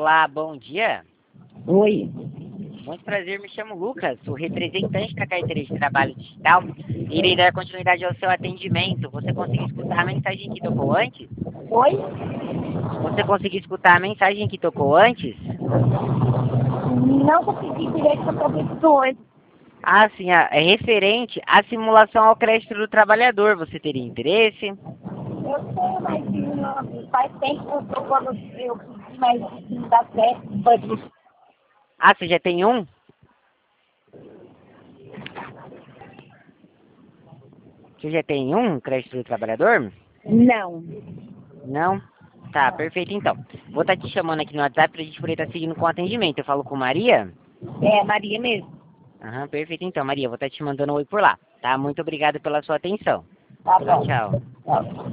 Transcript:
Olá, bom dia. Oi. Muito prazer, me chamo Lucas, sou representante da carteira de trabalho digital e irei dar continuidade ao seu atendimento. Você conseguiu escutar a mensagem que tocou antes? Oi? Você conseguiu escutar a mensagem que tocou antes? Não consegui direito para profissões. Ah, sim, é referente à simulação ao crédito do trabalhador. Você teria interesse? Eu sei, mas não, faz tempo que eu estou quando eu pedi, mas não dá certo. Ah, você já tem um? Você já tem um crédito do trabalhador? Não. Não? Tá, perfeito então. Vou estar te chamando aqui no WhatsApp pra gente poder estar seguindo com o atendimento. Eu falo com Maria? É Maria mesmo. Aham, perfeito então, Maria. Vou estar te mandando um oi por lá, tá? Muito obrigado pela sua atenção. Tá Tchau, bom. tchau. Tchau.